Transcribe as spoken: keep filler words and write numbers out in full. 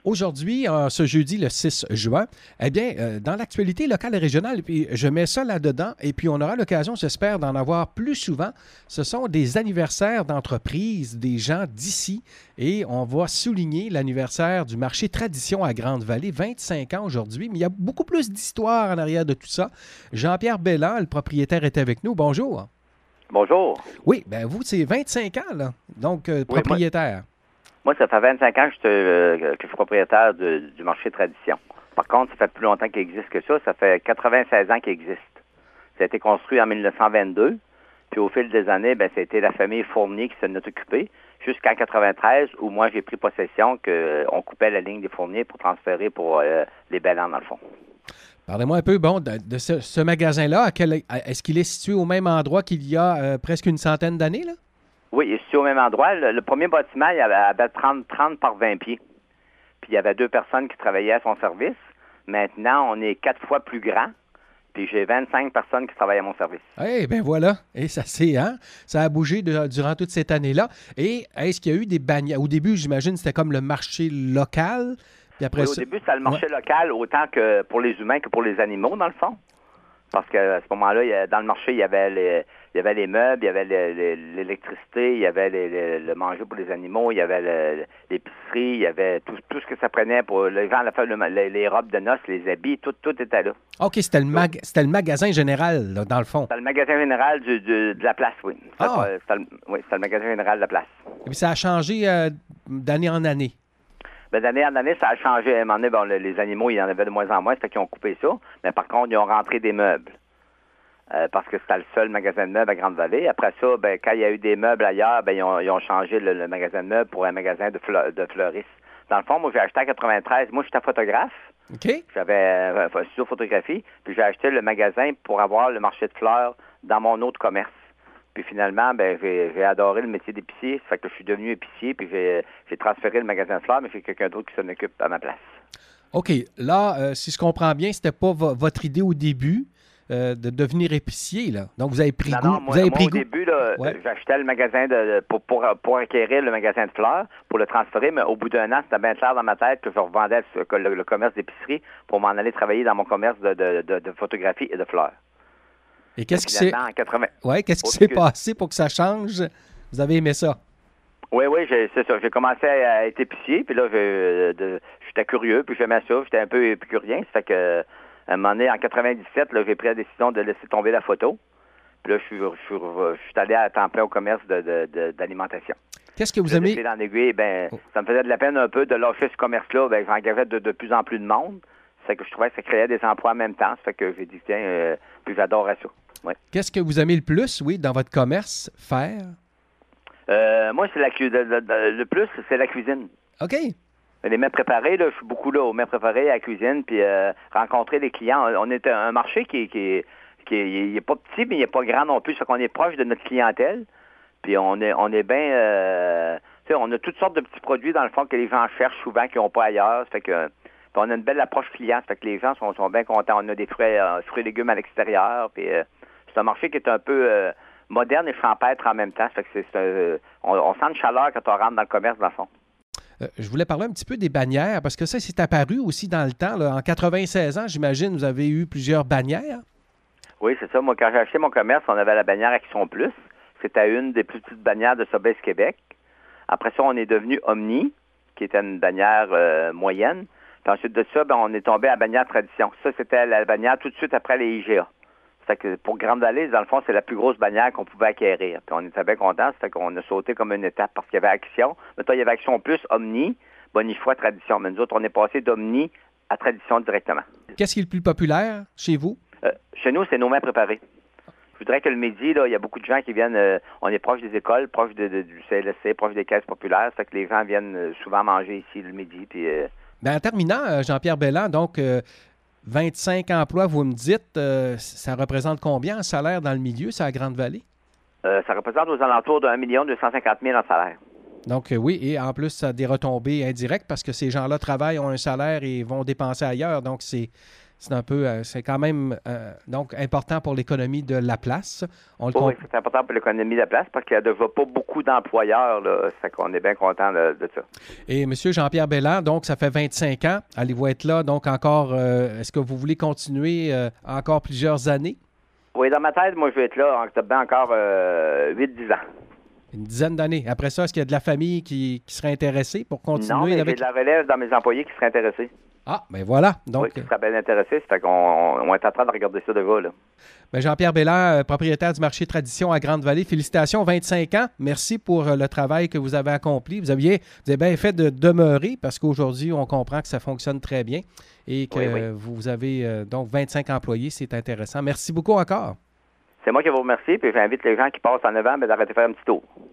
Aujourd'hui, euh, ce jeudi, le six juin, eh bien, euh, dans l'actualité locale et régionale, puis je mets ça là-dedans, et puis on aura l'occasion, j'espère, d'en avoir plus souvent. Ce sont des anniversaires d'entreprises, des gens d'ici, et on va souligner l'anniversaire du marché Tradition à Grande-Vallée, vingt-cinq ans aujourd'hui, mais il y a beaucoup plus d'histoire en arrière de tout ça. Jean-Pierre Belland, le propriétaire, est avec nous. Bonjour. Bonjour. Oui, bien vous, c'est vingt-cinq ans, là, donc euh, Oui, propriétaire. Moi, moi, ça fait vingt-cinq ans que je, suis, euh, que je suis propriétaire de- du marché Tradition. Par contre, ça fait plus longtemps qu'il existe que ça. Ça fait quatre-vingt-seize ans qu'il existe. Ça a été construit en mille neuf cent vingt-deux. Puis au fil des années, ben, ça a été la famille Fournier qui s'en est occupée. Jusqu'en quatre-vingt-treize, où moi, j'ai pris possession qu'on coupait la ligne des Fourniers pour transférer pour euh, les Bellans, dans le fond. Parlez-moi un peu, bon, de, de ce, ce magasin-là. À quel- à- est-ce qu'il est situé au même endroit qu'il y a euh, presque une centaine d'années, là? Oui, il est situé au même endroit. Le, le premier bâtiment, il avait, avait trente, trente par vingt pieds. Puis il y avait deux personnes qui travaillaient à son service. Maintenant, on est quatre fois plus grand. Puis j'ai vingt-cinq personnes qui travaillent à mon service. Eh bien voilà, et ça c'est, hein? Ça a bougé de- durant toute cette année-là. Et est-ce qu'il y a eu des bannières? Au début, j'imagine, c'était comme le marché local. Puis après Oui, au ça... début, c'était le marché local autant que pour les humains que pour les animaux, dans le fond. Parce qu'à ce moment-là, il y a- dans le marché, il y avait les, il y avait les meubles, il y avait le- le- l'électricité, il y avait les- les- le manger pour les animaux, il y avait le- l'épicerie, il y avait tout, tout ce que ça prenait pour les gens, la fête, le- les, les robes de noces, les habits, tout, tout était là. OK, c'était le, mag... c'était le magasin général, là, dans le fond. C'était le magasin général du- du- de la place, oui. C'était Ah. pas- c'était le, oui, c'était le magasin général de la place. Et puis ça a changé euh, d'année en année. Ben, d'année en année, ça a changé. À un moment donné, bon, le- les animaux, il y en avait de moins en moins, c'est fait qu'ils ont coupé ça. Mais par contre, ils ont rentré des meubles. Euh, parce que c'était le seul magasin de meubles à Grande-Vallée. Après ça, ben, quand il y a eu des meubles ailleurs, ben, ils, ont, ils ont changé le, le magasin de meubles pour un magasin de, fleur, de fleuristes. Dans le fond, moi, j'ai acheté en quatre-vingt-treize. Moi, j'étais photographe. OK? J'avais euh, un studio photographie. Puis j'ai acheté le magasin pour avoir le marché de fleurs dans mon autre commerce. Puis finalement, ben, j'ai, j'ai adoré le métier d'épicier. Ça fait que je suis devenu épicier. Puis j'ai, j'ai transféré le magasin de fleurs, mais c'est quelqu'un d'autre qui s'en occupe à ma place. OK. Là, euh, si je comprends bien, c'était pas vo- votre idée au début euh, de devenir épicier, là. Donc, vous avez pris Non, goût. non, moi, vous avez moi, pris au goût. début, là, Ouais. j'achetais le magasin de, pour, pour, pour acquérir le magasin de fleurs, pour le transférer, mais au bout d'un an, c'était bien clair dans ma tête que je revendais le, le- le commerce d'épicerie pour m'en aller travailler dans mon commerce de, de, de, de photographie et de fleurs. Et qu'est-ce qui s'est... Finalement, en quatre-vingts... Ouais, qu'est-ce qui Oh, s'est excuse. passé pour que ça change? Vous avez aimé ça? Oui, oui, j'ai- c'est ça. J'ai commencé à être épicier, puis là, je- de- j'étais curieux, puis j'aimais ça. J'étais un peu épicurien. Ça fait que, à un moment donné, en quatre-vingt-dix-sept, là, j'ai pris la décision de laisser tomber la photo. Puis là, je suis, je suis, je suis allé à temps plein au commerce de, de- de- d'alimentation. Qu'est-ce que vous Puis là, de aimez? fil en aiguille, ben, Oh. ça me faisait de la peine un peu de lâcher ce commerce-là. Ben, j'engageais de, de plus en plus de monde. Ça fait que je trouvais que ça créait des emplois en même temps. Ça fait que j'ai dit, tiens, euh, puis j'adorais ça. Ouais. Qu'est-ce que vous aimez le plus, oui, dans votre commerce, faire? Euh, moi, c'est la cu- le, le- le plus, c'est la cuisine. OK. Les mets préparés, là, je suis beaucoup là aux mets préparés, à la cuisine, puis euh, rencontrer les clients. On est un marché qui, qui, qui il est pas petit, mais il n'est pas grand non plus. Ça fait qu'on est proche de notre clientèle. Puis on est on est bien euh, tu sais, on a toutes sortes de petits produits dans le fond que les gens cherchent souvent qu'ils n'ont pas ailleurs. Ça fait que puis on a une belle approche client. Ça fait que les gens sont, sont bien contents. On a des fruits, euh, fruits et légumes à l'extérieur. Puis euh, c'est un marché qui est un peu euh, moderne et champêtre en même temps. Ça fait que c'est, c'est un- on, on sent une chaleur quand on rentre dans le commerce, dans le fond. Euh, je voulais parler un petit peu des bannières, parce que ça, c'est apparu aussi dans le temps. Là. En quatre-vingt-seize ans, j'imagine, vous avez eu plusieurs bannières. Oui, c'est ça. Moi, quand j'ai acheté mon commerce, on avait la bannière Action Plus. C'était une des plus petites bannières de Sobeys Québec. Après ça, on est devenu Omni, qui était une bannière euh, moyenne. Puis ensuite de ça, ben, on est tombé à la bannière Tradition. Ça, c'était la bannière tout de suite après les I G A. Ça fait que pour Grande-Vallée, dans le fond, c'est la plus grosse bannière qu'on pouvait acquérir. Puis on était bien contents. Ça fait qu'on a sauté comme une étape parce qu'il y avait Action. Maintenant, il y avait Action Plus, Omni, Bonifoi, Tradition. Mais nous autres, on est passé d'Omni à Tradition directement. Qu'est-ce qui est le plus populaire chez vous? Euh, chez nous, c'est nos mets préparés. Je voudrais que le midi, là, il y a beaucoup de gens qui viennent, euh, on est proche des écoles, proche de, de- du C L S C, proche des caisses populaires, ça fait que les gens viennent euh, souvent manger ici le midi. Puis, euh, Ben, en terminant, euh, Jean-Pierre Belland, donc euh, vingt-cinq emplois, vous me dites, euh, ça représente combien en salaire dans le milieu, ça, à Grande-Vallée? euh, ça représente aux alentours de un million deux cent cinquante mille en salaire. Donc, euh, oui, et en plus, ça a des retombées indirectes parce que ces gens-là travaillent, ont un salaire et vont dépenser ailleurs. Donc, c'est C'est un peu, euh, c'est quand même euh, donc important pour l'économie de la place. On le Oui, comp- oui, c'est important pour l'économie de la place parce qu'il n'y a déjà pas beaucoup d'employeurs, là. Ça fait qu'on est bien content de, de ça. Et M. Jean-Pierre Bellard, donc ça fait vingt-cinq ans. Allez-vous être là, donc encore, euh, est-ce que vous voulez continuer euh, encore plusieurs années? Oui, dans ma tête, moi, je vais être là en bien encore euh, huit dix ans. Une dizaine d'années. Après ça, est-ce qu'il y a de la famille qui, qui serait intéressée pour continuer Non, mais j'ai avec... de la relève dans mes employés qui seraient intéressés. Ah, ben voilà. Donc, Oui, qui seraient bien intéressés. Ça fait qu'on on est en train de regarder ça déjà, là. ben Jean-Pierre Bellard, euh, propriétaire du marché Tradition à Grande-Vallée, félicitations, vingt-cinq ans. Merci pour euh, le travail que vous avez accompli. Vous aviez, vous avez bien fait de demeurer parce qu'aujourd'hui, on comprend que ça fonctionne très bien et que Oui, oui. vous avez euh, donc vingt-cinq employés. C'est intéressant. Merci beaucoup encore. C'est moi qui vous remercie, puis j'invite les gens qui passent en novembre d'arrêter de faire un petit tour.